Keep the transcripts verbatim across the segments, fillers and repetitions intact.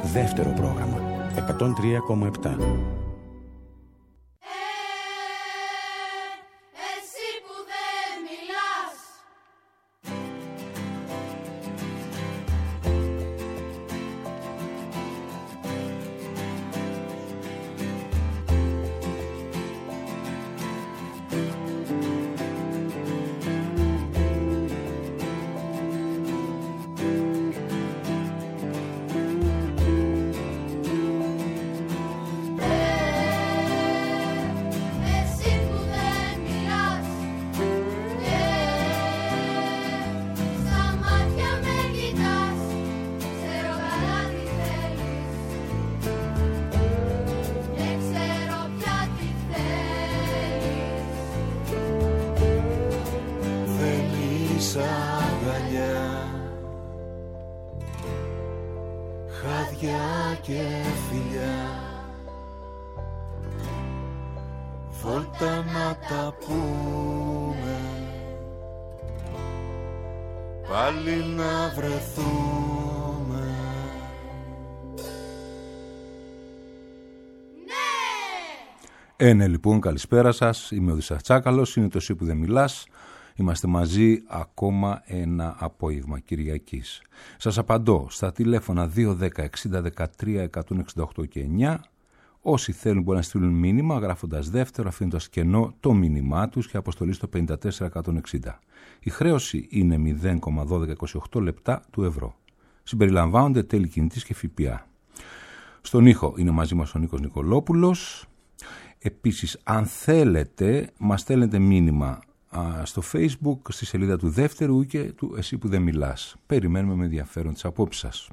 Δεύτερο πρόγραμμα. εκατόν τρία κόμμα επτά. Ναι, λοιπόν, καλησπέρα σας. Είμαι ο Δησάς Τσάκαλος, είναι το «Εσύ που δεν μιλάς». Είμαστε μαζί ακόμα ένα απόγευμα Κυριακής. Σας απαντώ στα τηλέφωνα δύο δέκα εξήντα δεκατρία εκατόν εξήντα οκτώ και εννιά. Όσοι θέλουν μπορούν να στείλουν μήνυμα γράφοντας δεύτερο, αφήνοντας κενό το μήνυμά τους και αποστολή στο πενήντα τέσσερα εκατόν εξήντα. Η χρέωση είναι μηδέν κόμμα δώδεκα είκοσι οκτώ λεπτά του ευρώ. Συμπεριλαμβάνονται τέλη κινητής και ΦΠΑ. Στον ήχο είναι μαζί μας ο Νίκος Νικολόπουλος. Επίσης, αν θέλετε, μας στέλνετε μήνυμα α, στο Facebook, στη σελίδα του Δεύτερου και του «Εσύ που δεν μιλάς». Περιμένουμε με ενδιαφέρον τις απόψεις σας.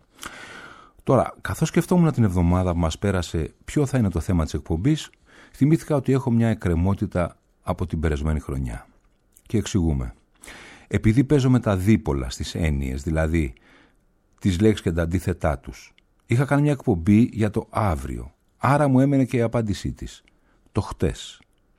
Τώρα, καθώς σκεφτόμουν την εβδομάδα που μας πέρασε ποιο θα είναι το θέμα της εκπομπής, θυμήθηκα ότι έχω μια εκκρεμότητα από την περασμένη χρονιά. Και εξηγούμε. Επειδή παίζω με τα δίπολα στις έννοιες, δηλαδή τις λέξεις και τα αντίθετά τους, είχα κάνει μια εκπομπή για το αύριο, άρα μου έμενε και η απάντησή της. Το χτες.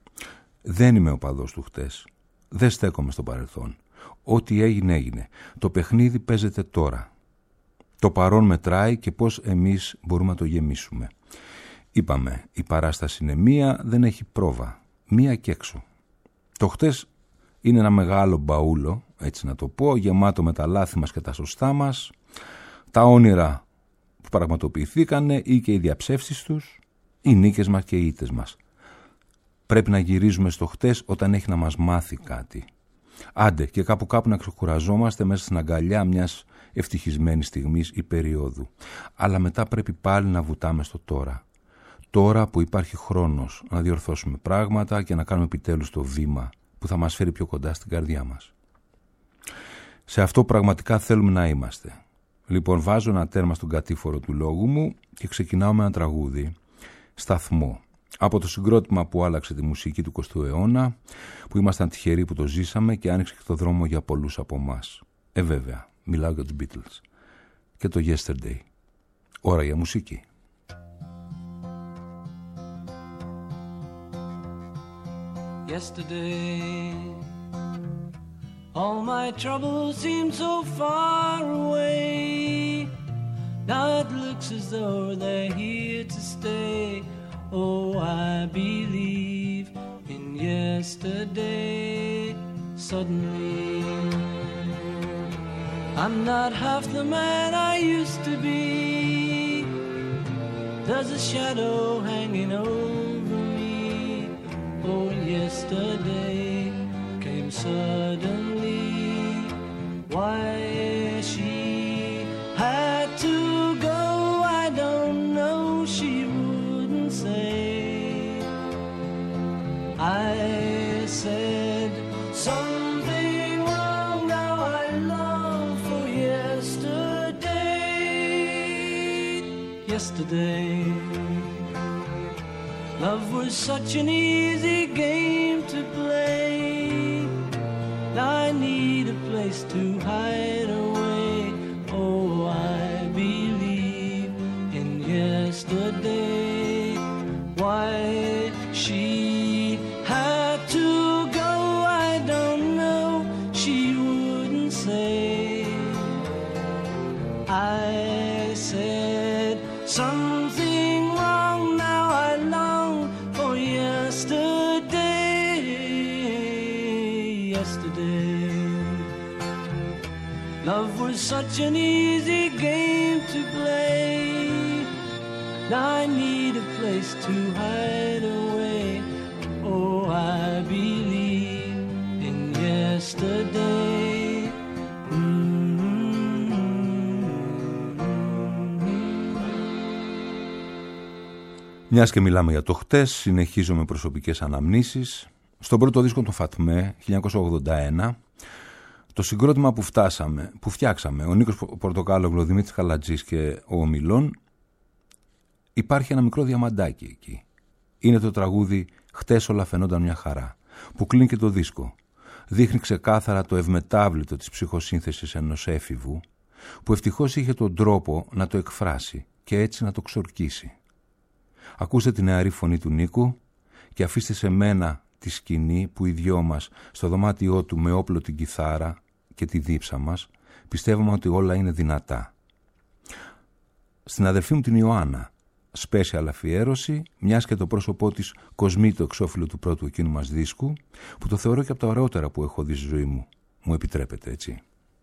Δεν είμαι οπαδός του χτες. Δεν στέκομαι στο παρελθόν. Ό,τι έγινε έγινε. Το παιχνίδι παίζεται τώρα. Το παρόν μετράει και πώς εμείς μπορούμε να το γεμίσουμε. Είπαμε, η παράσταση είναι μία, δεν έχει πρόβα. Μία και έξω. Το χτες είναι ένα μεγάλο μπαούλο, έτσι να το πω, γεμάτο με τα λάθη μας και τα σωστά μας, τα όνειρα που πραγματοποιηθήκανε ή και οι διαψεύσεις τους, οι νίκες μας και οι ήττες μας. Πρέπει να γυρίζουμε στο χτες όταν έχει να μας μάθει κάτι. Άντε και κάπου κάπου να ξεκουραζόμαστε μέσα στην αγκαλιά μιας ευτυχισμένης στιγμής ή περίοδου. Αλλά μετά πρέπει πάλι να βουτάμε στο τώρα. Τώρα που υπάρχει χρόνος να διορθώσουμε πράγματα και να κάνουμε επιτέλους το βήμα που θα μας φέρει πιο κοντά στην καρδιά μας. Σε αυτό πραγματικά θέλουμε να είμαστε. Λοιπόν, βάζω ένα τέρμα στον κατήφορο του λόγου μου και ξεκινάω με ένα τραγούδι, «Σταθμό». Από το συγκρότημα που άλλαξε τη μουσική του εικοστού αιώνα, που ήμασταν τυχεροί που το ζήσαμε και άνοιξε και το δρόμο για πολλούς από εμάς. Ε, βέβαια, μιλάω για τους Beatles και το Yesterday. Ώρα για μουσική. Yesterday, all my troubles seem so far away. Now it looks as though they're here to stay. Oh, I believe in yesterday. Suddenly, I'm not half the man I used to be. There's a shadow hanging over me. Oh, yesterday came suddenly. Why she had to go, I don't know. She wouldn't say. I said something wrong. Now I long for yesterday. Yesterday, love was such an easy game to play. Now I need a place to hide away. Oh, I believe in yesterday. Why she had to go, I don't know. She wouldn't say. I said something wrong. Now I long for yesterday, yesterday. Love was such an easy game to play. Now I need a place to hide away. Oh, I believe in yesterday. Μιας και μιλάμε για το χτες, συνεχίζω με προσωπικές αναμνήσεις. Στον πρώτο δίσκο του Φατμέ, χίλια εννιακόσια ογδόντα ένα, το συγκρότημα που, φτάσαμε, που φτιάξαμε, ο Νίκος Πορτοκάλογλου, ο Δημήτρης Καλατζής και ο Ομιλών, υπάρχει ένα μικρό διαμαντάκι εκεί. Είναι το τραγούδι «Χτες όλα φαινόταν μια χαρά», που κλείνει και το δίσκο. Δείχνει ξεκάθαρα το ευμετάβλητο της ψυχοσύνθεσης ενός έφηβου, που ευτυχώς είχε τον τρόπο να το εκφράσει και έτσι να το ξορκίσει. Ακούστε τη νεαρή φωνή του Νίκου και αφήστε σε μένα τη σκηνή που οι δυο μας στο δωμάτιό του με όπλο την κιθάρα και τη δίψα μας πιστεύουμε ότι όλα είναι δυνατά. Στην αδερφή μου την Ιωάννα, special αφιέρωση, μιας και το πρόσωπό της κοσμεί το εξώφυλλο του πρώτου εκείνου μας δίσκου, που το θεωρώ και από τα ωραιότερα που έχω δει στη ζωή μου. Μου επιτρέπετε, έτσι.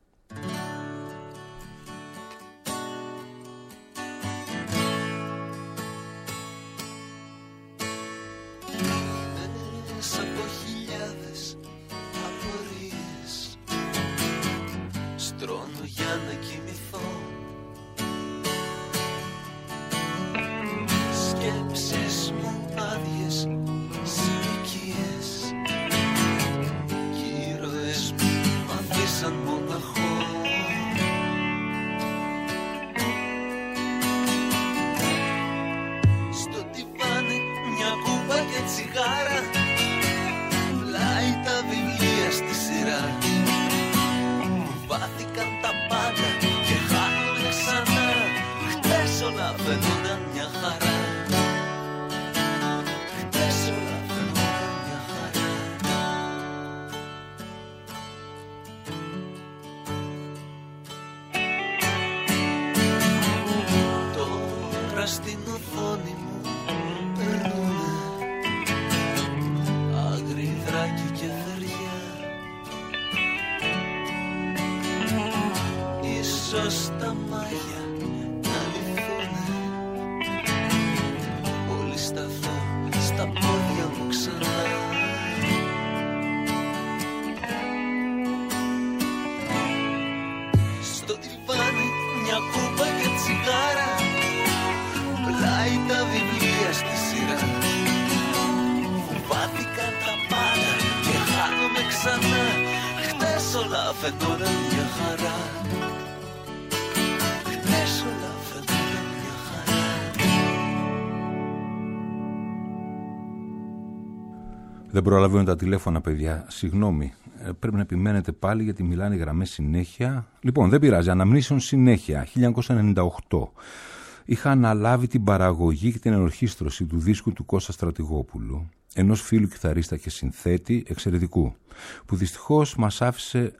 Δεν προλαβαίνω τα τηλέφωνα, παιδιά. Συγγνώμη. Ε, πρέπει να επιμένετε πάλι γιατί μιλάνε οι γραμμές συνέχεια. Λοιπόν, δεν πειράζει. Αναμνήσεων συνέχεια. χίλια εννιακόσια ενενήντα οκτώ. Είχα αναλάβει την παραγωγή και την ενορχήστρωση του δίσκου του Κώστα Στρατηγόπουλου, ενός φίλου κιθαρίστα και συνθέτη εξαιρετικού, που δυστυχώς μας άφησε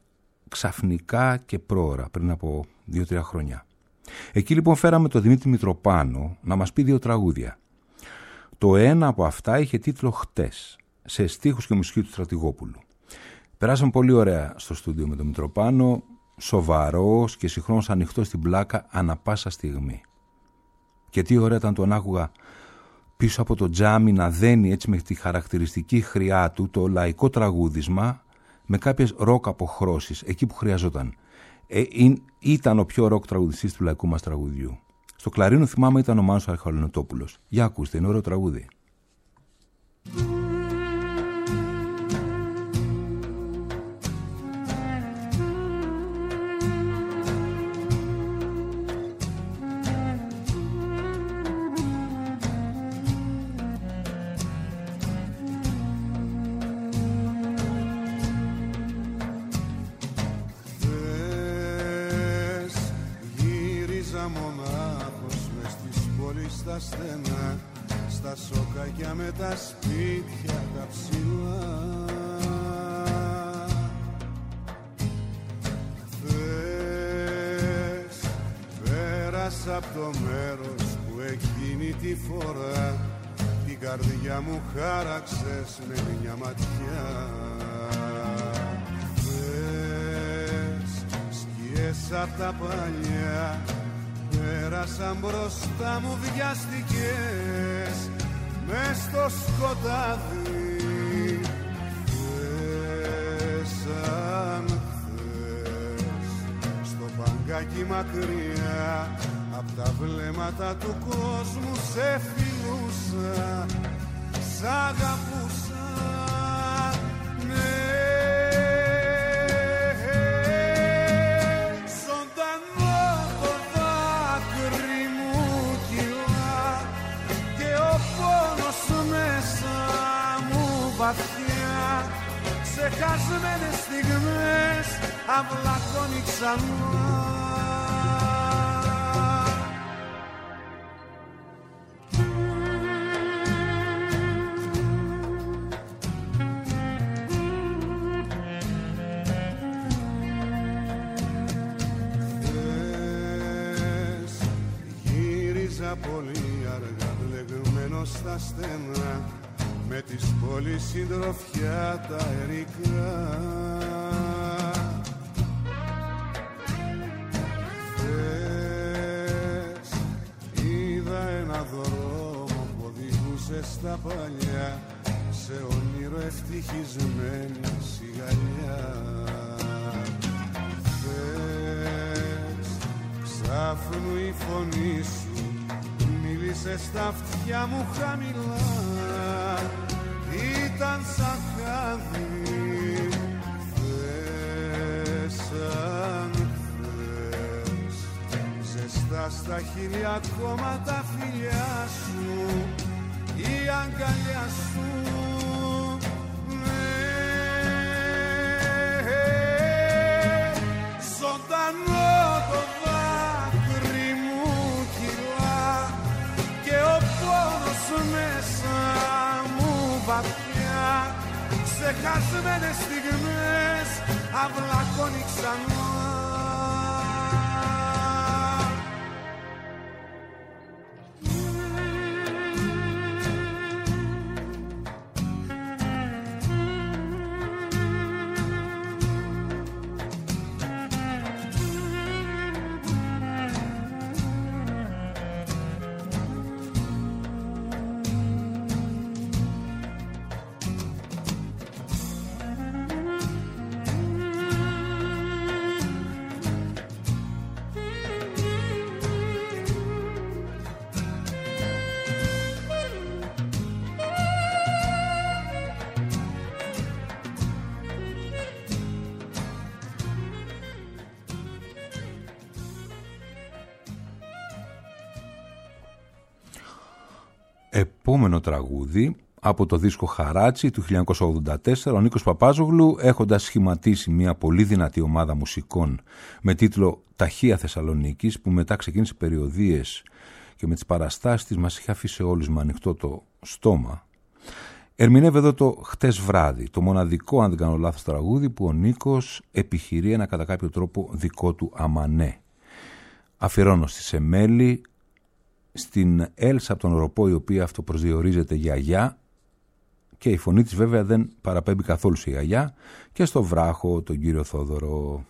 ξαφνικά και πρόωρα πριν από δύο τρία χρόνια. Εκεί λοιπόν φέραμε τον Δημήτρη Μητροπάνο να μας πει δύο τραγούδια. Το ένα από αυτά είχε τίτλο «Χτες», σε στίχους και μουσική του Στρατηγόπουλου. Περάσαμε πολύ ωραία στο στούντιο με τον Μητροπάνο, σοβαρός και συγχρόνως ανοιχτός στην πλάκα ανα πάσα στιγμή. Και τι ωραία ήταν τον άκουγα πίσω από το τζάμι να δένει έτσι με τη χαρακτηριστική χρειά του το λαϊκό τραγούδισμα με κάποιες ροκ αποχρώσεις εκεί που χρειαζόταν. Ε, ήταν ο πιο ροκ τραγουδιστής του λαϊκού μας τραγουδιού. Στο κλαρίνο θυμάμαι ήταν ο Μάνος Αρχαλενοτόπουλος. Για ακούστε, είναι ωραίο τραγούδι. Στα στενά, στα σοκάκια με τα σπίτια τα ψηλά. Χθες πέρασα από το μέρος που εκείνη τη φορά την καρδιά μου χάραξες με μια ματιά. Πες σκιές απ' τα παλιά πέρασαν μπροστά μου βιαστικές μες στο σκοτάδι. Πες σαν χθες στο παγκάκι μακριά απ' τα βλέμματα του κόσμου σε φιλούσα, σ' αγαπούσα, ναι. Ζωντανό το δάκρυ μου κυλά και ο πόνος μέσα μου βαθιά. Ξεχασμένες στιγμές αυλακώνει ξανά. Πολύ αργά μπλεγμένος στα στενά με τις πόλεις συντροφιά τα ερικά. Χθες είδα ένα δρόμο που οδηγούσε στα παλιά σε όνειρο ευτυχισμένη σιγαλιά. Χθες ξάφνου η φωνή σου μίλησε στα αυτιά μου χαμηλά, ήταν σαν χάδι. Χθες σαν χθες ζεστά στα χείλια ακόμα τα φιλιά σου, η αγκαλιά σου, ναι. Ζωντανό το δάκρυ μου κυλά και ο πόνος μέσα μου βαθιά. Ξεχασμένες στιγμές αυλακώνει ξανά. Επόμενο τραγούδι από το δίσκο Χαράτσι του χίλια εννιακόσια ογδόντα τέσσερα, ο Νίκος Παπάζογλου, έχοντας σχηματίσει μια πολύ δυνατή ομάδα μουσικών με τίτλο «Ταχεία Θεσσαλονίκης», που μετά ξεκίνησε περιοδίες και με τις παραστάσεις της μας είχε αφήσει όλους με ανοιχτό το στόμα, ερμηνεύει εδώ το «Χτες βράδυ», το μοναδικό, αν δεν κάνω λάθος, τραγούδι που ο Νίκος επιχειρεί ένα κατά κάποιο τρόπο δικό του αμανέ. Αφιερώνω στη Σεμέλη, στην Έλσα από τον Οροπό, η οποία αυτοπροσδιορίζεται γιαγιά και η φωνή της βέβαια δεν παραπέμπει καθόλου σε γιαγιά, και στο Βράχο, τον κύριο Θόδωρο.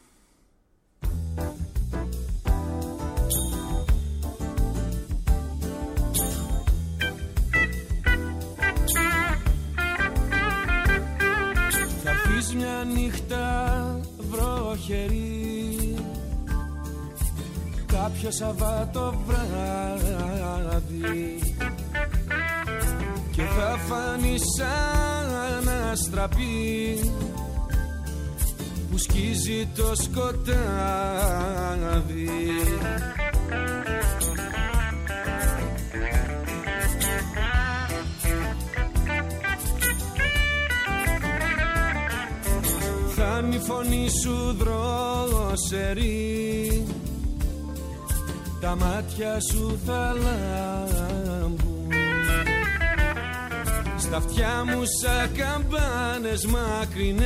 Θα έρθεις μια νύχτα βροχερή κάποιο Σαββάτο βράδυ και θα φανεί σαν αστραπή που σκίζει το σκοτάδι. Θα είναι η φωνή σου δροσερή, τα μάτια σου θα λάμπουν, στα αυτιά μου σαν καμπάνες μακρινές,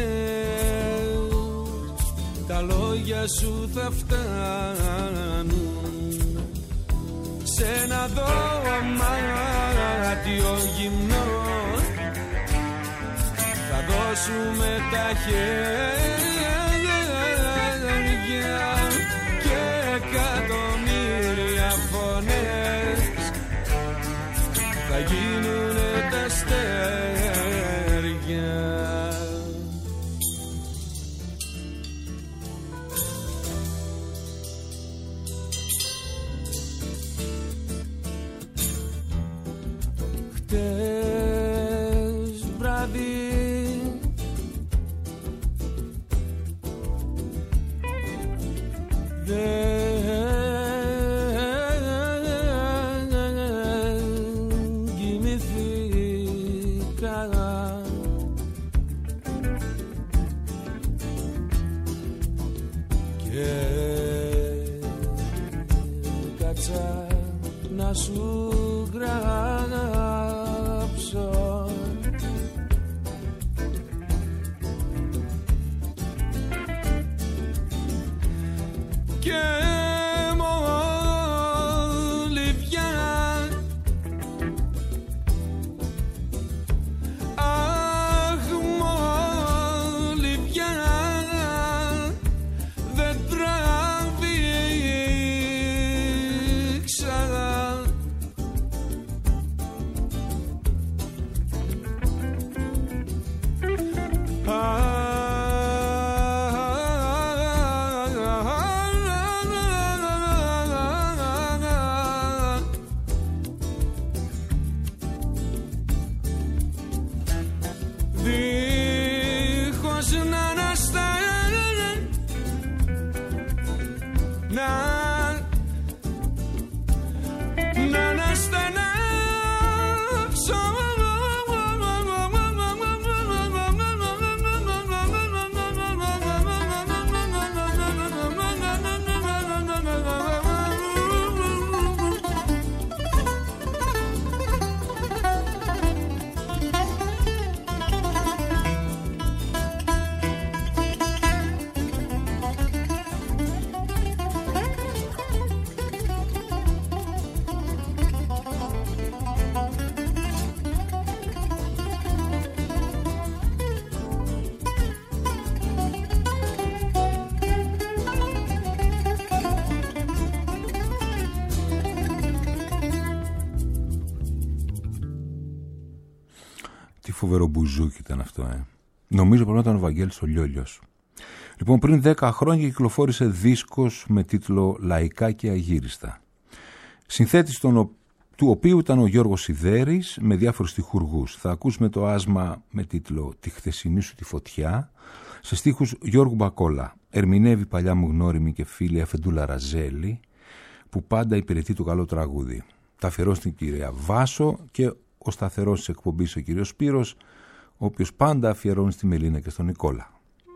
τα λόγια σου θα φτάνουν σε ένα δωμάτιο γυμνό θα δώσουμε τα χέρια και εκατομμύρια φωνές θα γίνουνε τα αστέρια. Χτες βράδυ δεν κοιμηθήκα και κάτσα να σου γράψω και μόλι βγαίνει, αχ μόλι βγαίνει δεν τραβήξα δίχως να ανασταίνει να να αναστενέψω Φοβερό μπουζούκι ήταν αυτό, ε. Νομίζω πρέπει να ήταν ο Βαγγέλης ο Λιόλιος. Λοιπόν, πριν δέκα χρόνια κυκλοφόρησε δίσκος με τίτλο «Λαϊκά και αγύριστα». Συνθέτης τον, του οποίου ήταν ο Γιώργος Σιδέρης με διάφορους στιχουργούς. Θα ακούσουμε το άσμα με τίτλο «Τη χθεσινή σου τη φωτιά» σε στίχους Γιώργου Μπακόλα. Ερμηνεύει παλιά μου γνώριμη και φίλη Αφεντούλα Ραζέλη, που πάντα υπηρετεί το καλό τραγούδι. Τα αφιερώσει την κυρία Βάσο και ο σταθερός της εκπομπής ο κύριος Σπύρος, ο οποίος πάντα αφιερώνει στη Μελίνα και στον Νικόλα.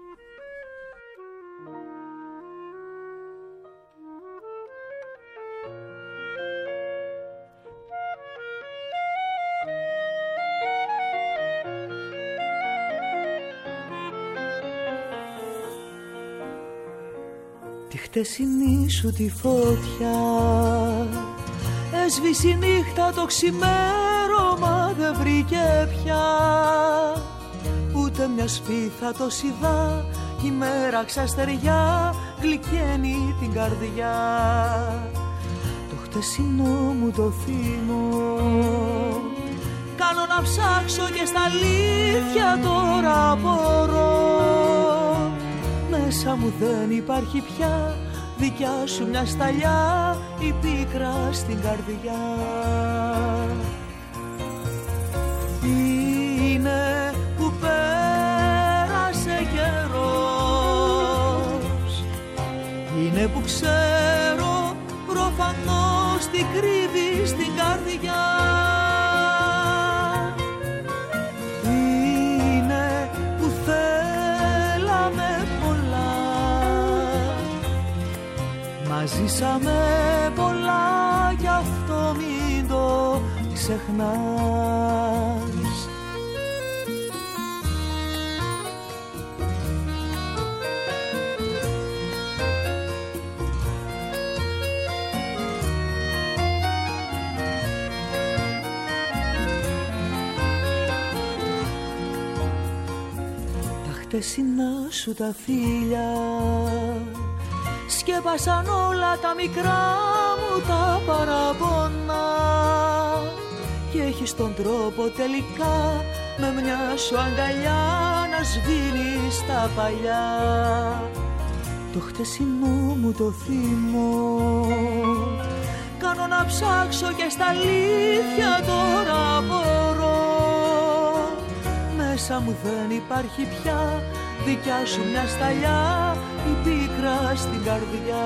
Τη χτεσινή σου τη φωτιά έσβησε η νύχτα, το ξημέρωμα δεν βρήκε πια ούτε μια σπίθα το σιδά, η μέρα ξαστεριά γλυκαίνει την καρδιά. Το χτεσινό μου το θύμω κάνω να ψάξω και στα αλήθεια τώρα απορώ. Μέσα μου δεν υπάρχει πια δικιά σου μια σταλιά, η πίκρα στην καρδιά. Είναι που πέρασε καιρός, είναι που ξέρω προφανώς τι κρύβει στην καρδιά. Είναι που θέλαμε πολλά, ζήσαμε πολλά, γι' αυτό μην το ξεχνάς. χτεσινά σου τα φίλια σκέπασαν όλα τα μικρά μου τα παραπονά και έχεις τον τρόπο τελικά με μια σου αγκαλιά να σβήνεις τα παλιά. Το χτεσινό μου το θύμο κάνω να ψάξω και στα αλήθεια τώρα μπορώ. Μέσα μου δεν υπάρχει πια δικιά σου μια σταλιά, η πίκρα στην καρδιά.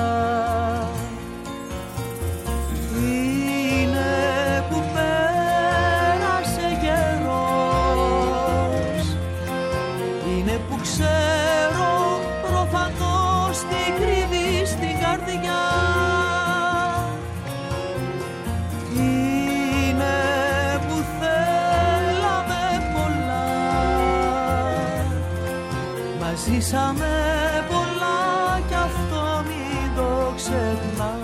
Είναι που πέρασε καιρός, είναι που ξέρω προφανώς τι κρύβει στην καρδιά. Είναι που θέλαμε πολλά, ζήσαμε πολλά κι αυτό μην το ξεχνάς.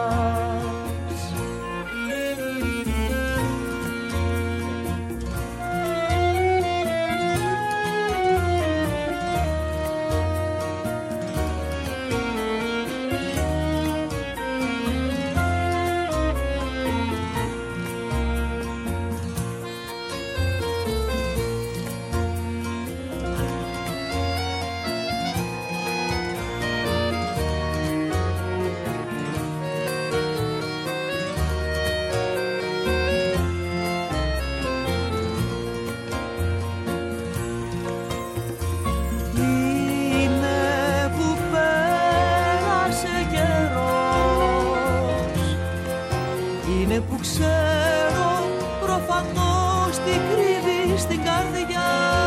Που ξέρω προφανώς τι κρύβει στην καρδιά.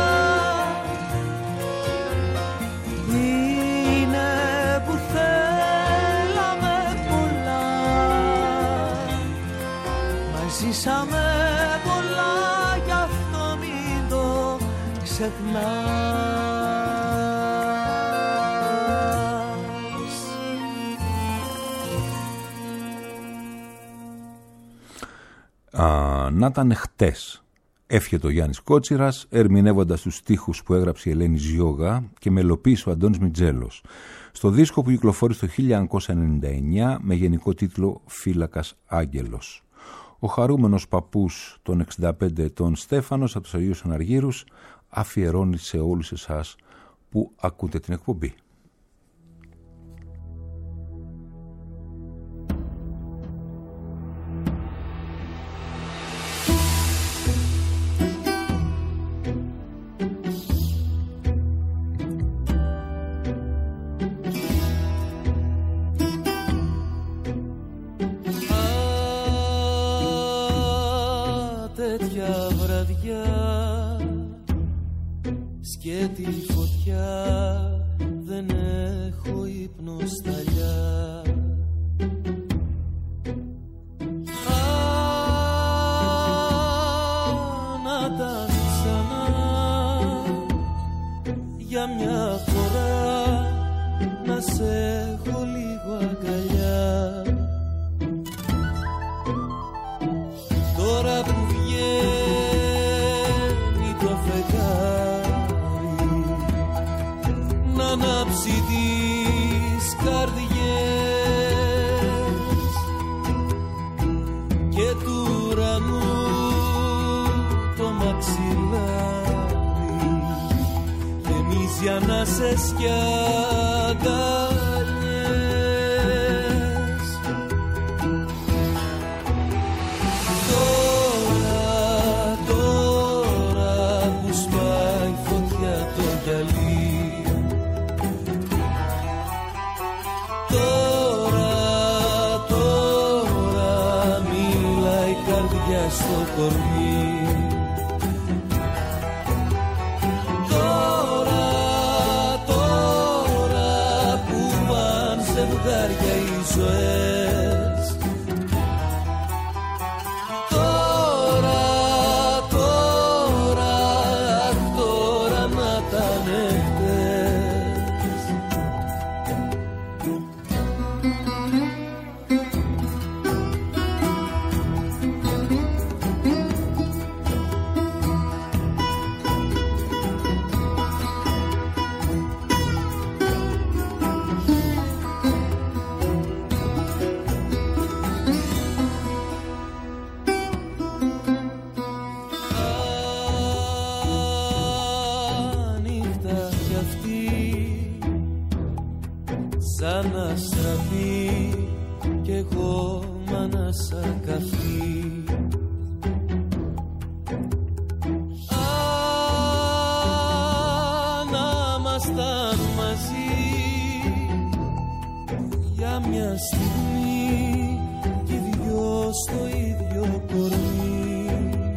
Είναι που θέλαμε πολλά, μα ζήσαμε πολλά κι αυτό μην το ξεχνάς. Α, να ήταν χτες, εύχεται ο Γιάννης Κότσιρας, ερμηνεύοντας τους στίχους που έγραψε η Ελένη Ζιώγα και μελοποίησε ο Αντώνης Μιτζέλος στο δίσκο που κυκλοφόρησε το χίλια εννιακόσια ενενήντα εννιά με γενικό τίτλο «Φύλακας Άγγελος». Ο χαρούμενος παππούς των εξήντα πέντε ετών Στέφανος από τους Αγίους Αναργύρους αφιερώνει σε όλους εσάς που ακούτε την εκπομπή. Και τη φωτιά δεν έχω υπνοσταλιά. Α, να τα ξανά για μια φορά να σε έχω λίγο αγκαλιά. Τώρα που βγαίνει το φεγγάρι να ανάψει τις καρδιές και του ουρανού το μαξιλάρι γεμίζει ανάσες κι αγκαλιές. Τώρα, τώρα που σπάει φωτιά το γυαλί, στο κορμί. Τώρα, τώρα που παν ζευγάρια οι ζωές. Τώρα, τώρα, αχ, τώρα να τα νεύτες. αναστραφεί κι εγώ μ' ανασακαφεί. Αν ήμασταν μαζί για μια στιγμή κι οι δυο στο ίδιο κορμί,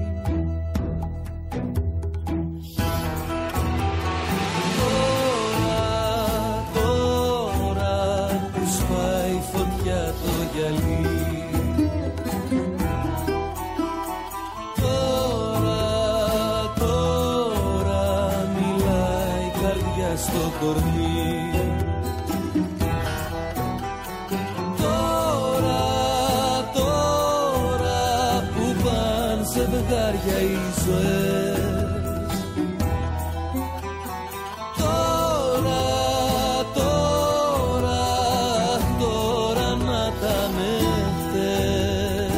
τώρα, τώρα που σπάει φωτιά το γυαλί, τώρα, τώρα μιλάει η καρδιά στο κορμί. Ζευγάρια οι ζωές, τώρα, τώρα, τώρα να τα μεθές.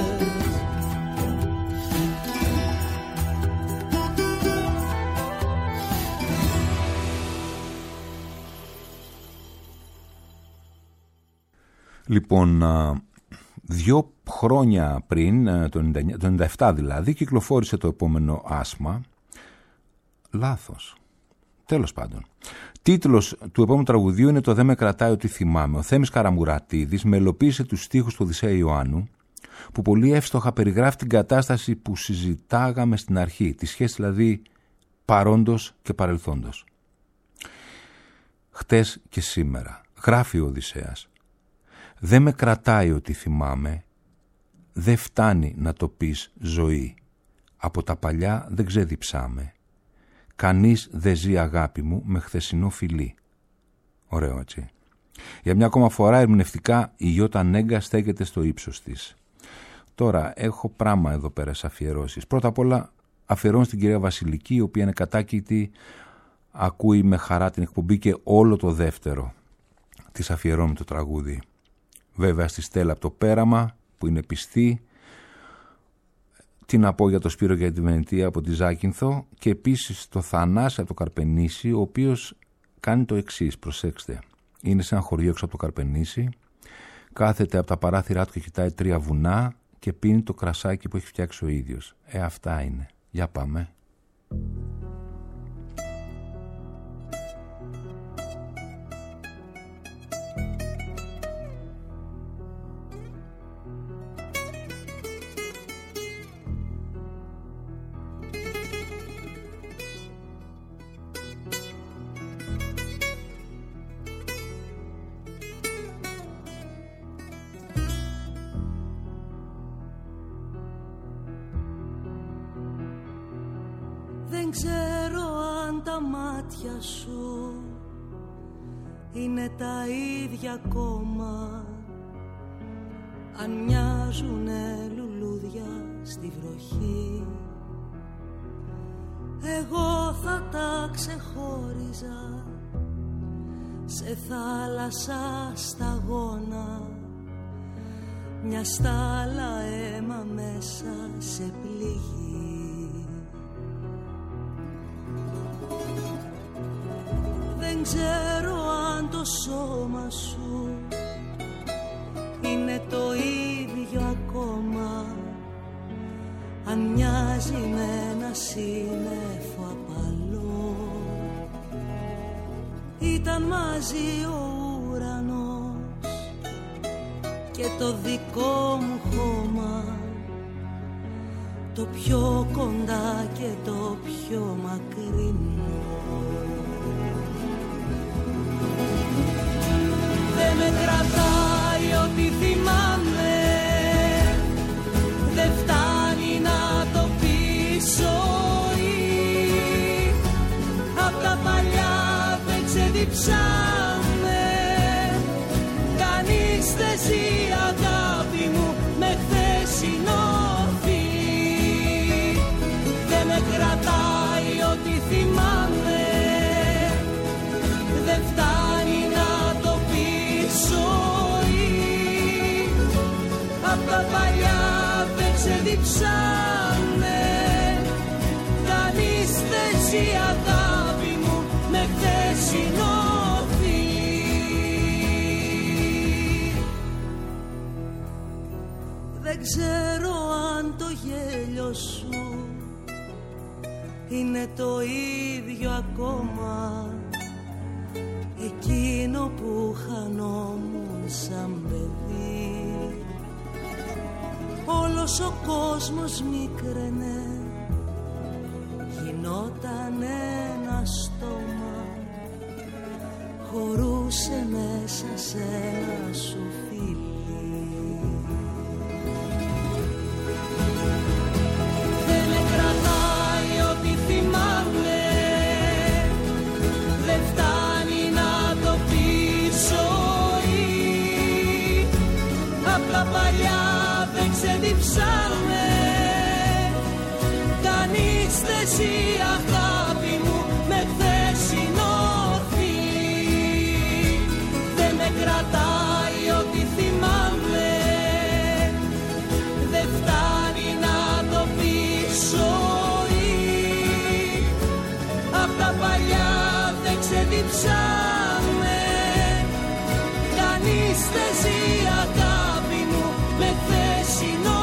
Λοιπόν, δύο χρόνια πριν, το ενενήντα επτά δηλαδή, κυκλοφόρησε το επόμενο άσμα. Λάθος. Τέλος πάντων. Τίτλος του επόμενου τραγουδίου είναι το «Δεν με κρατάει ότι θυμάμαι». Ο Θέμης Καραμουρατίδης μελοποίησε τους στίχους του Οδυσσέα Ιωάννου, που πολύ εύστοχα περιγράφει την κατάσταση που συζητάγαμε στην αρχή, τη σχέση δηλαδή παρόντος και παρελθόντος. Χτες και σήμερα, γράφει ο Οδυσσέας, «Δεν με κρατάει ότι θυμάμαι, δεν φτάνει να το πεις ζωή. Από τα παλιά δεν ξεδιψάμε. Κανείς δεν ζει αγάπη μου με χθεσινό φιλί». Ωραίο, έτσι. Για μια ακόμα φορά ερμηνευτικά η Γιώτα Νέγκα στέκεται στο ύψος της. Τώρα έχω πράγμα εδώ πέρα σε αφιερώσεις. Πρώτα απ' όλα αφιερώνω στην κυρία Βασιλική, η οποία είναι κατάκητη, ακούει με χαρά την εκπομπή και όλο το δεύτερο της αφιερώνει το τραγούδι. Βέβαια στη Στέλλα από το Πέραμα, που είναι πιστή, τι να πω για το Σπύρο και τη Βενετία από τη Ζάκυνθο, και επίσης το Θανάση από το Καρπενήσι, ο οποίος κάνει το εξής, προσέξτε. Είναι σε ένα χωριό έξω από το Καρπενήσι, κάθεται από τα παράθυρά του και κοιτάει τρία βουνά και πίνει το κρασάκι που έχει φτιάξει ο ίδιος. Ε, αυτά είναι. Για πάμε. Δεν ξέρω αν τα μάτια σου είναι τα ίδια ακόμα, αν μοιάζουνε λουλούδια στη βροχή. Εγώ θα τα ξεχώριζα σε θάλασσα σταγόνα, μια στάλα αίμα μέσα σε πληγή. Δεν ξέρω αν το σώμα σου είναι το ίδιο ακόμα, αν μοιάζει με ένα σύννεφο απαλό. Ήταν μαζί ο ουρανός και το δικό μου χώμα, το πιο κοντά και το πιο μακρινό. Δεν με κρατάει ό,τι θυμάμαι, δεν φτάνει να το πεις ζωή. Απ' τα παλιά δεν ξεδιψάμε, κανείς δεν ζει αγάπη μου με χθεσινό φιλί. Δεν με κρατάει ό,τι θυμάμαι, δεν φτάνει να το πεις ζωή. Απ' τα παλιά δεν ξεδιψάμε, κανείς δεν ζει αγάπη μου με χθεσινό φιλί. Δεν ξέρω αν το γέλιο σου είναι το ίδιο ακόμα εκείνο που χανόμουν σαν παιδί. Όλος ο κόσμος μίκραινε, γινόταν ένα στόμα, χωρούσε μέσα σε ένα σου φίλι. Δεν με κρατάει ό,τι θυμάμαι, δεν φτάνει να το πει ζωή. Απ' τα παλιά δεν ξεδιψάμε, κανείς δεν ζει αγάπη μου με χθεσινό φίλι. Δεν με κρατάει ό,τι θυμάμαι, δεν φτάνει να το πει ζωή. Απ' τα παλιά δεν ξεδιψάμε, κανείς δεν ζει αγάπη μου με χθεσινό.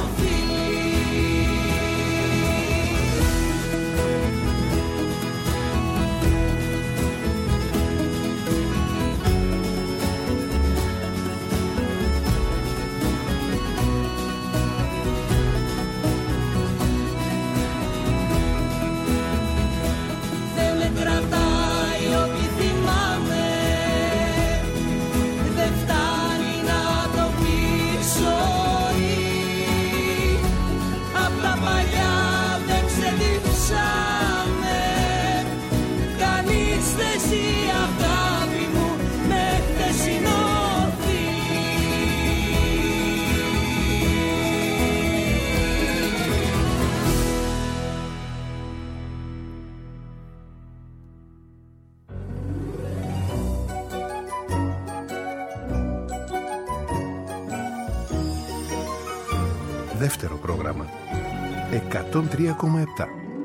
Δεύτερο πρόγραμμα εκατόν τρία κόμμα επτά.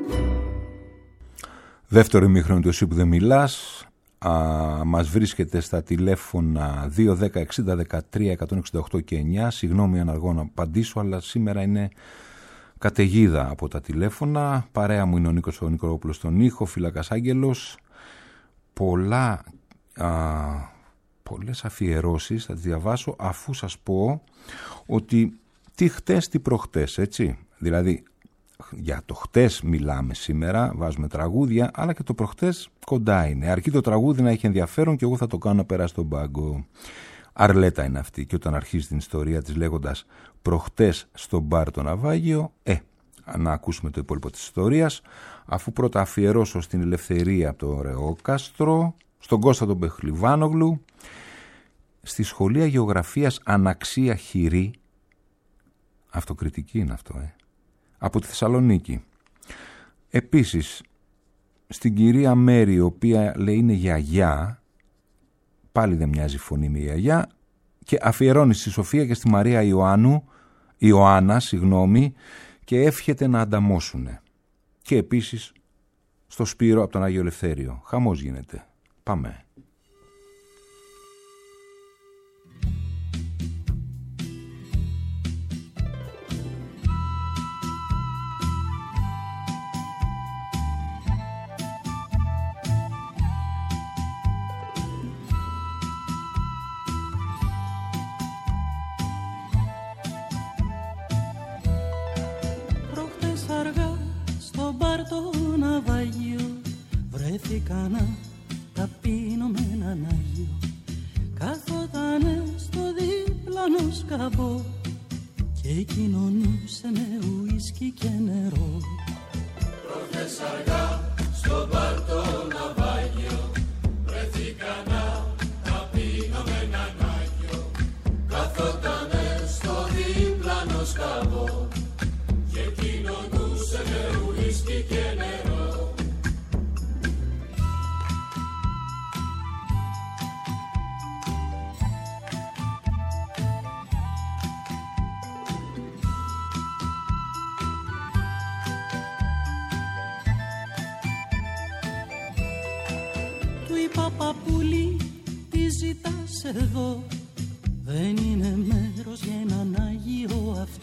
Δεύτερο ημίχρονο του Εσύ που δεν μιλάς. Α, μας βρίσκεται στα τηλέφωνα δύο δέκα εξήντα δεκατρία εκατόν εξήντα οκτώ και εννιά. Συγγνώμη αν αργώ να απαντήσω, αλλά σήμερα είναι καταιγίδα από τα τηλέφωνα. Παρέα μου είναι ο Νίκος ο Νικολόπουλος στον ήχο, Φύλακας Άγγελος. Πολλά, α, πολλές αφιερώσεις θα τις διαβάσω, αφού σας πω ότι τι χτες τι προχτές, έτσι. Δηλαδή για το χτες μιλάμε σήμερα, βάζουμε τραγούδια, αλλά και το προχτές κοντά είναι. Αρκεί το τραγούδι να έχει ενδιαφέρον και εγώ θα το κάνω να περάσει τον πάγκο. Αρλέτα είναι αυτή, και όταν αρχίζει την ιστορία της λέγοντας προχτές στο μπαρ το ναυάγιο, ε, να ακούσουμε το υπόλοιπο της ιστορίας, αφού πρώτα αφιερώσω στην Ελευθερία από το Ρεόκαστρο, στον Κώστα τον Πεχλιβάνογλου, στη Σχολεία Γεωγραφίας Αναξία Χειρή, αυτοκριτική είναι αυτό, ε, από τη Θεσσαλονίκη. Επίσης στην κυρία Μέρη, η οποία λέει είναι γιαγιά, πάλι δεν μοιάζει φωνή με γιαγιά, και αφιερώνει στη Σοφία και στη Μαρία Ιωάννου, Ιωάννα, συγγνώμη, και εύχεται να ανταμώσουνε. Και επίσης στο Σπύρο από τον Άγιο Ελευθέριο. Χαμός γίνεται. Πάμε. Βρέθηκα να τα πίνω με έναν Άγιο, καθότανε στο δίπλανο σκαμπό και κοινωνούσε με ουίσκι και νερό. Προχθές αργά στο μπαρ το ναυάγιο, βρέθηκα να τα πίνω με έναν Άγιο, καθότανε στο δίπλανο σκαμπό και κοινωνούσε με ουίσκι και νερό. Παππούλη, τι ζητάς εδώ, δεν είναι μέρος για έναν Άγιο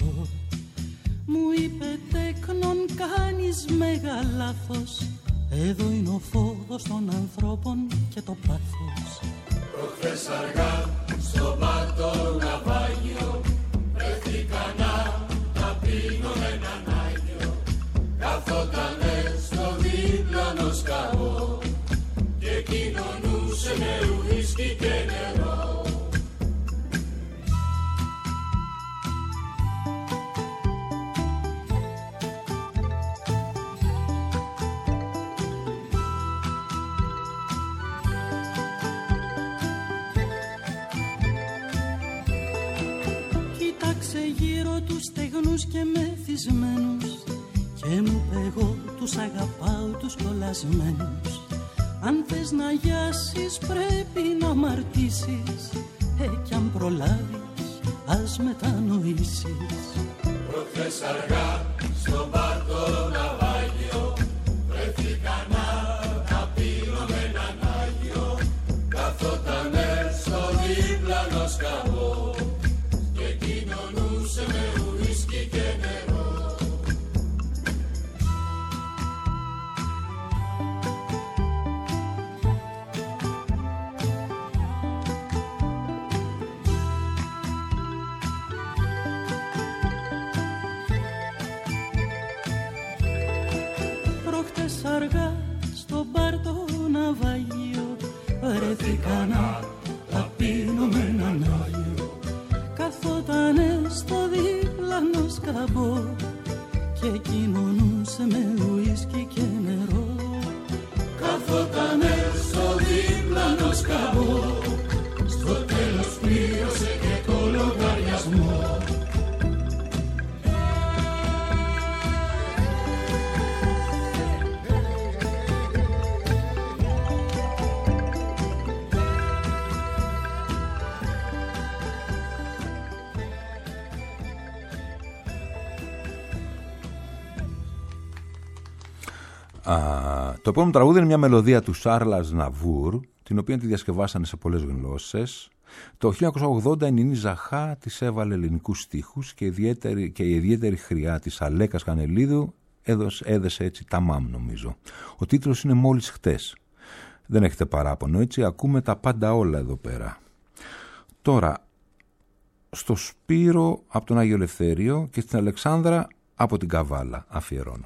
Έριξε γύρω τους στεγνούς και μεθυσμένους και μου είπε εγώ τους αγαπάω τους κολλασμένους. Αν θες να γιάσεις πρέπει να αμαρτήσεις, ε, κι αν προλάβεις ας μετανοήσεις. Προχθές αργά στο μπαρ το ναυάγιο βρέθηκα να τα πίνω με έναν Άγιο. Καθότανε στο δίπλανο σκαμπό και κοινωνούσε με ουίσκι και νερό. Αργά στο μπαρ το ναυάγιο βρέθηκα να τα πίνω με έναν Άγιο. Καθότανε στο δίπλανο σκαμπό και κοινωνούσε με ουίσκι και νερό. Καθότανε στο δίπλανο σκαμπό, στο τέλος πλήρωσε και το λογαριασμό. Α, το επόμενο τραγούδι είναι μια μελωδία του Σάρλ Αζναβούρ, την οποία τη διασκευάσανε σε πολλές γλώσσες. Το χίλια εννιακόσια ογδόντα η Νινή Ζαχά της έβαλε ελληνικούς στίχους και, ιδιαίτερη, και η ιδιαίτερη χρειά της Αλέκας Κανελίδου έδωσε, έδεσε έτσι τα μάμ νομίζω. Ο τίτλος είναι «Μόλις χτες». Δεν έχετε παράπονο, έτσι ακούμε τα πάντα όλα εδώ πέρα. Τώρα, στο Σπύρο από τον Άγιο Ελευθέριο και στην Αλεξάνδρα από την Καβάλα αφιερώνω.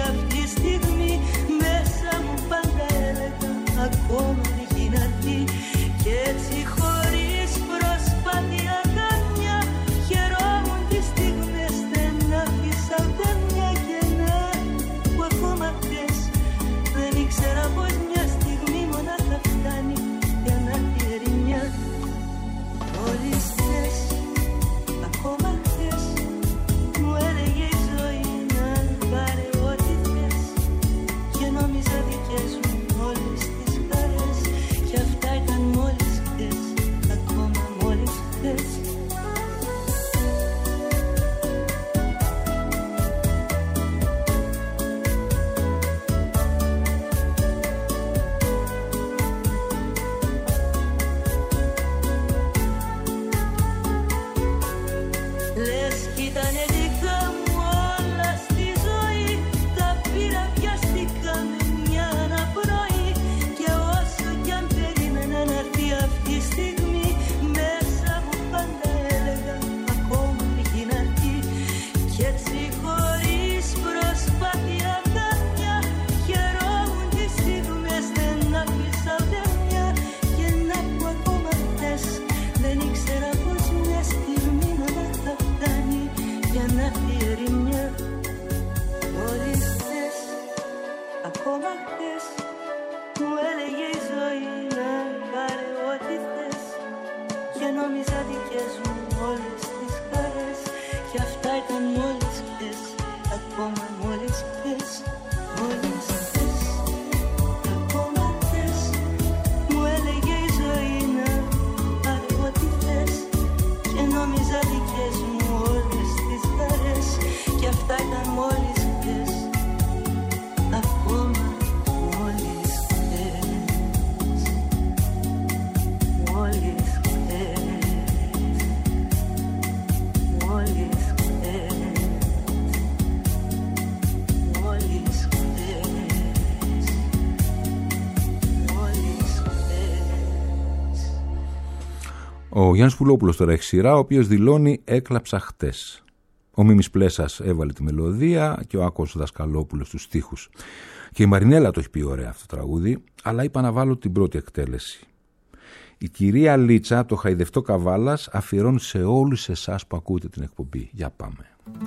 Ακόμα δεν γίνει Ο Γιάννης Πουλόπουλος τώρα έχει σειρά, ο οποίος δηλώνει «Έκλαψα χτες». Ο Μίμης Πλέσας έβαλε τη μελωδία και ο Άκος Δασκαλόπουλος τους στίχους. Και η Μαρινέλα το έχει πει ωραία αυτό το τραγούδι, αλλά είπα να βάλω την πρώτη εκτέλεση. Η κυρία Λίτσα από το Χαϊδευτό Καβάλας αφιερώνει σε όλους εσάς που ακούτε την εκπομπή. Για πάμε.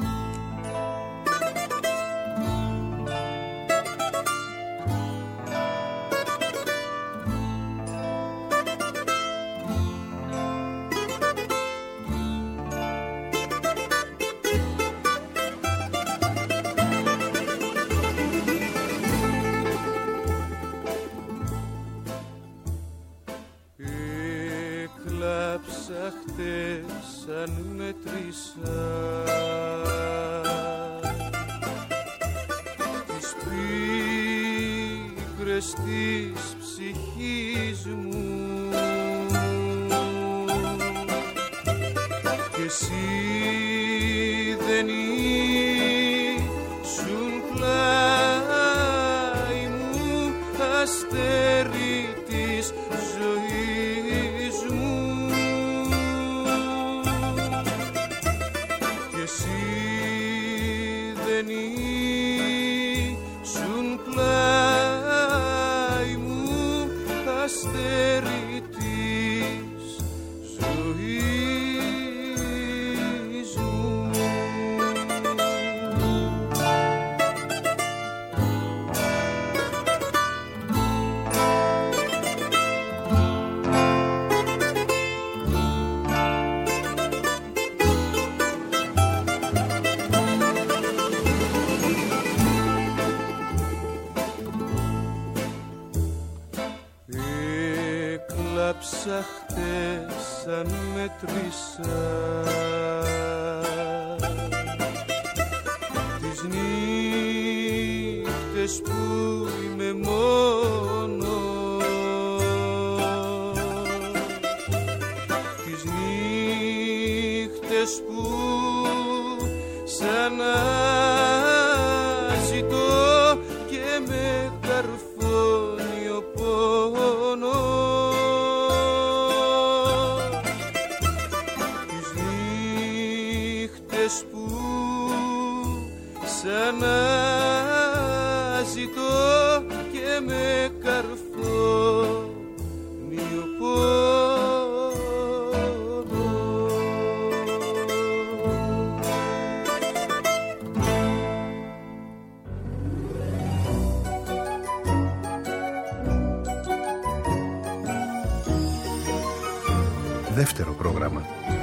Δεύτερο πρόγραμμα.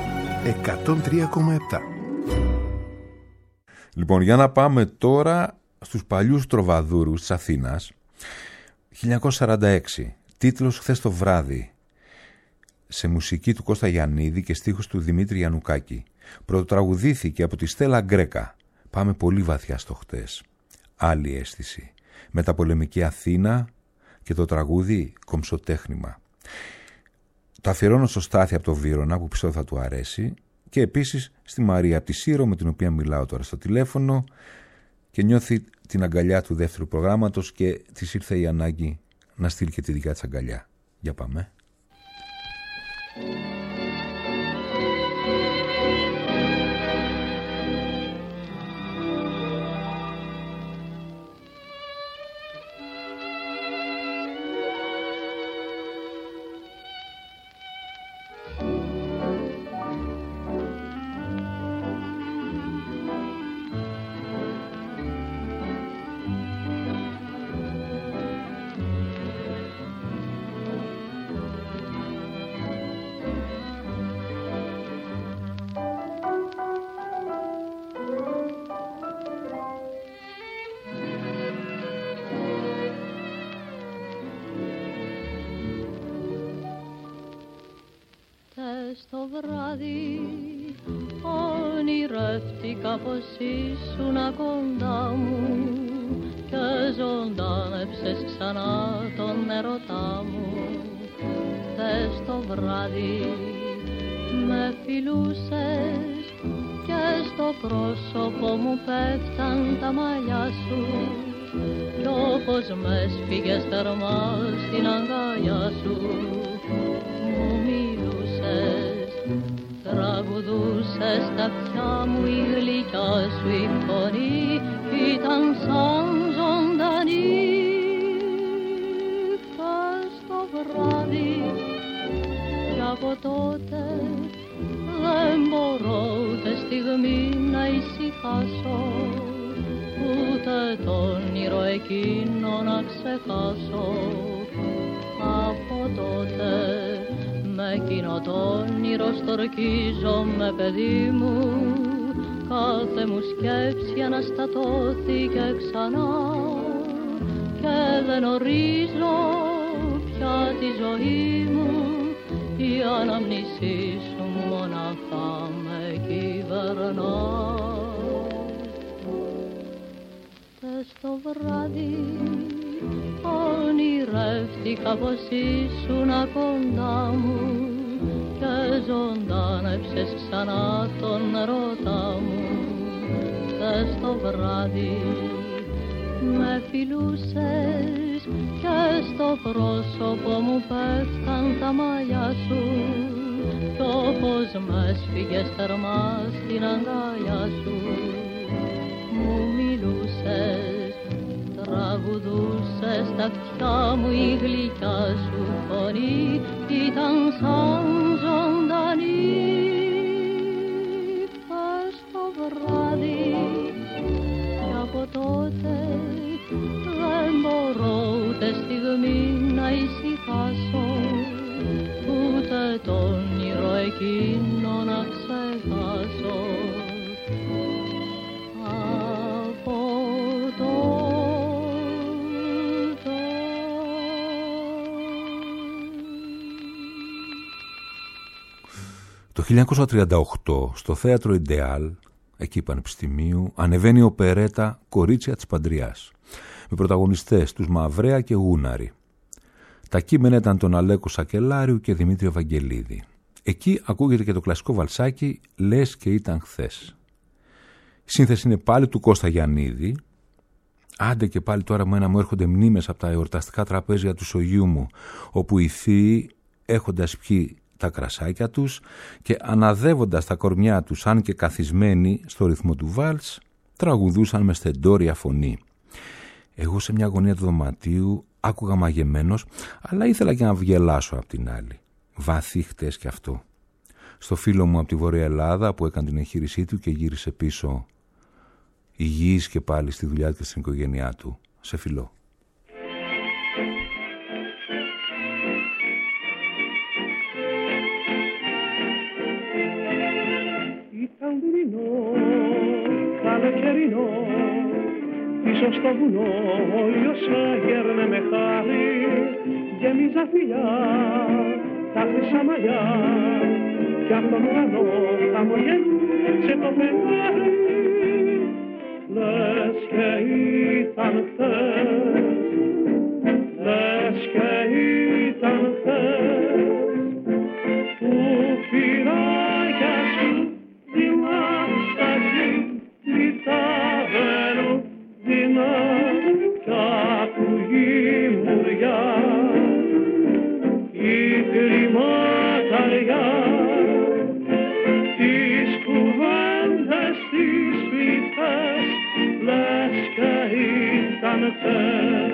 εκατόν τρία κόμμα επτά. Λοιπόν, για να πάμε τώρα στους παλιούς τροβαδούρους της Αθήνας. χίλια εννιακόσια σαράντα έξι. Τίτλος «Χθες το βράδυ». Σε μουσική του Κώστα Γιαννίδη και στίχους του Δημήτρη Γιαννουκάκη. Πρωτοτραγουδήθηκε από τη Στέλλα Γκρέκα. Πάμε πολύ βαθιά στο χτες. Άλλη αίσθηση. Μεταπολεμική Αθήνα και το τραγούδι «Κομψοτέχνημα». Το αφιερώνω στο Στάθη από το Βύρωνα που πιστεύω θα του αρέσει και επίσης στη Μαρία από τη Σύρο με την οποία μιλάω τώρα στο τηλέφωνο και νιώθει την αγκαλιά του δεύτερου προγράμματος και της ήρθε η ανάγκη να στείλει και τη δικιά της αγκαλιά. Για πάμε. Στο βράδυ ονειρεύτηκα πως ήσουνα κοντά μου και ζωντάνεψες ξανά τον ερωτά μου. Χθες το βράδυ με φιλούσες και στο πρόσωπο μου πέφταν τα μαλλιά σου κι όπως με σφίγγες θερμά στην αγκαλιά σου μου μιλούσες τραγουδούσε στα αυτιά μου η γλυκιά σου η φωνή ήταν σαν ζωντανή. Χθες το βράδυ κι από τότε δεν μπορώ ούτε στιγμή να ησυχάσω, ούτε το όνειρο εκείνο να ξεχάσω. Από τότε με εκείνο το όνειρο στορκίζομαι παιδί μου, κάθε μου σκέψη αναστατώθηκε ξανά και δεν ορίζω πια τη ζωή μου, η αναμνησή σου μοναχά με κυβερνά. Χθες το βράδυ ονειρεύτηκα πως ήσουν κοντά μου και ζωντάνεψες ξανά τον ερώτα μου. Χθες το βράδυ με φιλούσες και στο πρόσωπο μου πέφταν τα μαλλιά σου κι όπως με σφίγγες θερμά στην αγκαλιά σου μου μιλούσες, τραγουδούσες στα αυτιά μου η γλυκιά σου φωνή ήταν σαν ζωντανή. Χθες το βράδυ κι από τότε δεν μπορώ ούτε στιγμή να ησυχάσω, ούτε το όνειρο εκείνο να ξεχάσω. Το χίλια εννιακόσια τριάντα οκτώ στο θέατρο Ιντεάλ, εκεί πανεπιστημίου, ανεβαίνει η οπερέτα «Κορίτσια της Παντριάς» με πρωταγωνιστές τους Μαυρέα και Γούναρη. Τα κείμενα ήταν των Αλέκο Σακελάριου και Δημήτριο Βαγγελίδη. Εκεί ακούγεται και το κλασικό βαλσάκι «Λες και ήταν χθες». Η σύνθεση είναι πάλι του Κώστα Γιαννίδη. Άντε και πάλι τώρα μένα μου έρχονται μνήμες από τα εορταστικά τραπέζια του σογιού μου, όπου οι θείοι έχοντας πιει τα κρασάκια τους και αναδεύοντας τα κορμιά τους, αν και καθισμένοι στο ρυθμό του βάλς, τραγουδούσαν με στεντόρια φωνή. Εγώ σε μια γωνία του δωματίου άκουγα μαγεμένος, αλλά ήθελα και να βγελάσω απ' την άλλη. Βάθη χτες κι αυτό. Στο φίλο μου από τη Βόρεια Ελλάδα που έκανε την εγχείρησή του και γύρισε πίσω υγιής και πάλι στη δουλειά και στην οικογένειά του. Σε φιλώ. Καλοκαιρινό, πίσω στο βουνό ο ήλιος έγερνε με χάρη, γέμιζα φιλιά, τα χρυσά μαλλιά κι απ' τον ουρανό χαμογέλασε το φεγγάρι. Λες και ήταν χθες, λες και ήταν χθες που φυράκια σου δημάσταγη τα βερούδινα κι ακούγει μουριά η κρυμάταρια τις κουβέντες τις φυτές λες και ήταν χθες.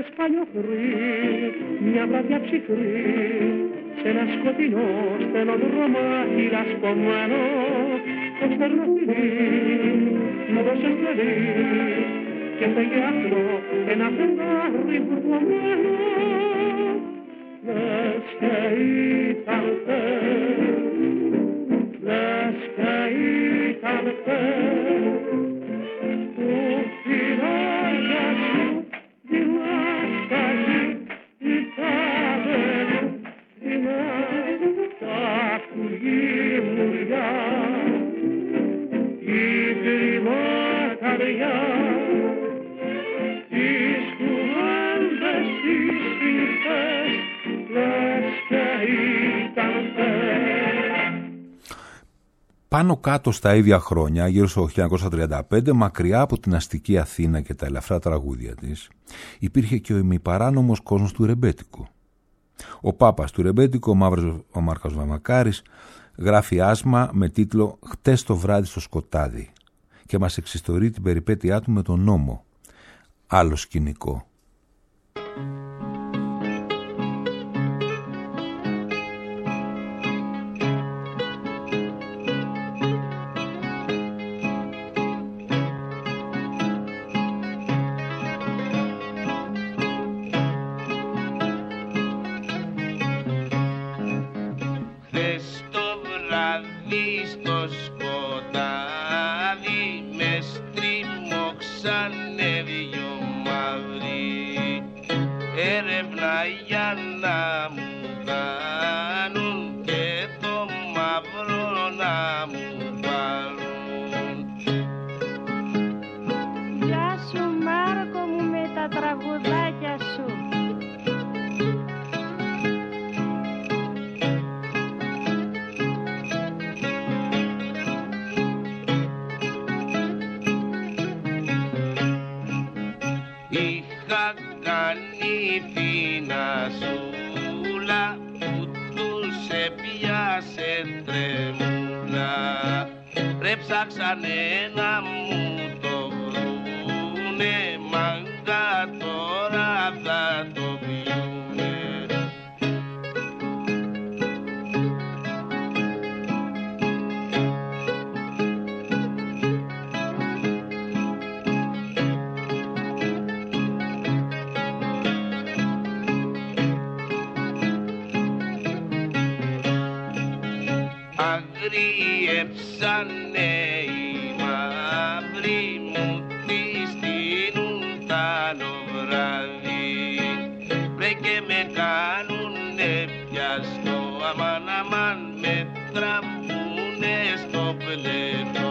σπανιοχρή, μια βραδιά ψυχρή, σε ένα σκοτεινό στενό δρομάκι λασπωμένο, το στερνοφιλί μου δώσε κλαδί και φέγε αυτό ένα φεγγάρι βουρκωμένο. Λες και ήταν χθες, λες και ήταν χθες, που φυλάκια σου διλάσταγη η τάδερη, τα κουγίμουρια, η γκριμάταρια, τις κουβέντες τις φυθές, λες και ήταν χθες. Πάνω κάτω στα ίδια χρόνια, γύρω στο χίλια εννιακόσια τριάντα πέντε, μακριά από την αστική Αθήνα και τα ελαφρά τραγούδια της, υπήρχε και ο ημιπαράνομος κόσμος του ρεμπέτικου. Ο Πάπας του ρεμπέτικου, ο Μαύρος ο Μάρκος Βαμακάρης, γράφει άσμα με τίτλο «Χτες το βράδυ στο σκοτάδι» και μας εξιστορεί την περιπέτειά του με τον νόμο. Άλλο σκηνικό. Αγριέψανε οι μαύροι μου τι στείλουν τ' άλλο βράδυ. Βρε και με κάνουνε πια στο αμάν αμάν, με τραμπούνε στο πλέτο.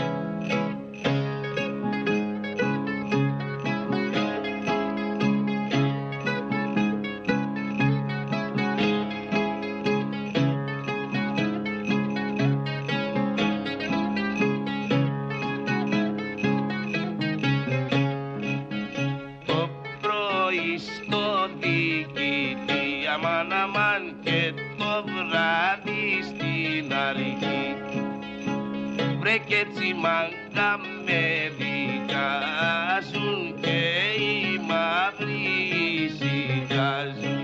Βρε κι έτσι μάγκα με δικάζουν και οι μαύροι ησυχάζουν.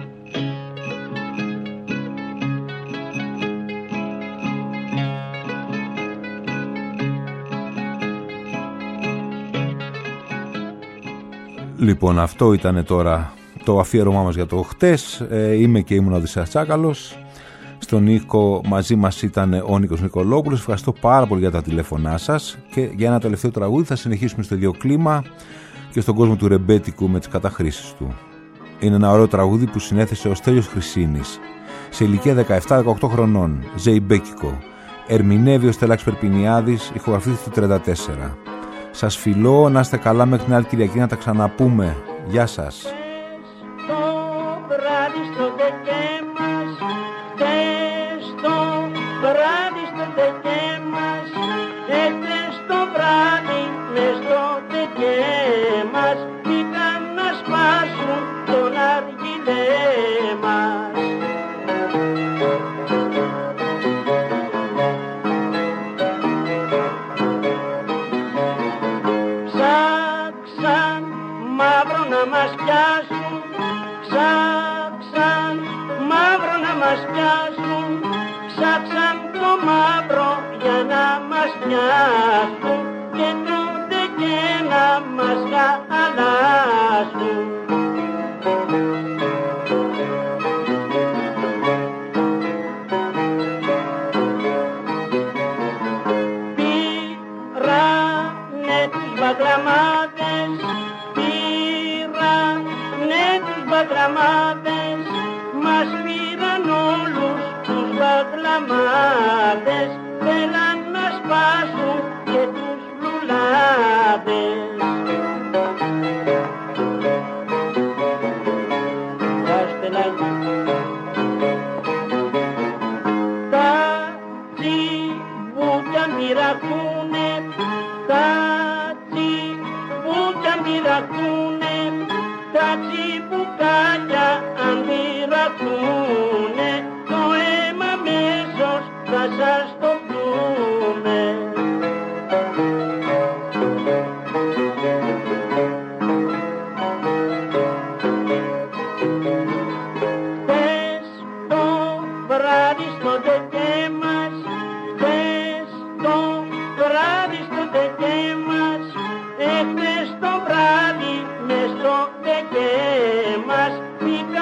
Λοιπόν, αυτό ήταν τώρα το αφιέρωμά μας για το χτες. Ε, είμαι και ήμουν ο Οδυσσέας Τσάκαλος. Στον Νίκο μαζί μας ήταν ο Νίκος Νικολόπουλος. Ευχαριστώ πάρα πολύ για τα τηλέφωνά σας. Και για ένα τελευταίο τραγούδι θα συνεχίσουμε στο ίδιο κλίμα και στον κόσμο του ρεμπέτικου με τις καταχρήσεις του. Είναι ένα ωραίο τραγούδι που συνέθεσε ο Στέλιος Χρυσίνης σε ηλικία δεκαεπτά δεκαοκτώ χρονών, ζεϊμπέκικο. Ερμηνεύει ο Στελάκης Περπινιάδης, ηχογραφήθηκε το τριάντα τέσσερα. Σας φιλώ, να είστε καλά μέχρι την άλλη Κυριακή, να τα ξαναπούμε. Γεια σας. μαύρο να μας πιάσουν, ψάξαν μαύρο να μας πιάσουν, ψάξαν το μαύρο για να μας πιάσουν και τότε και να μας χαλάσουν. Πήρανε τους μπαγλαμάδες, πήρανε τους μπαγλαμάδες, μας πήραν όλους τους μπαγλαμάδες, θέλαν να σπάσουν και τους λουλάδες. Τα στελάκια, τα τσιμπούκια μοιρακούνε, τα τσιμπούκια μοιρακούνε, τα τσιμπουκάκια αν μοιρακούνε, το αίμα μέσος θα σας το πούνε. Χθες το βράδυ στο τεκέ μας, χθες το βράδυ στο τεκέ μας, εχθές το βράδυ μες στο τεκέ μας,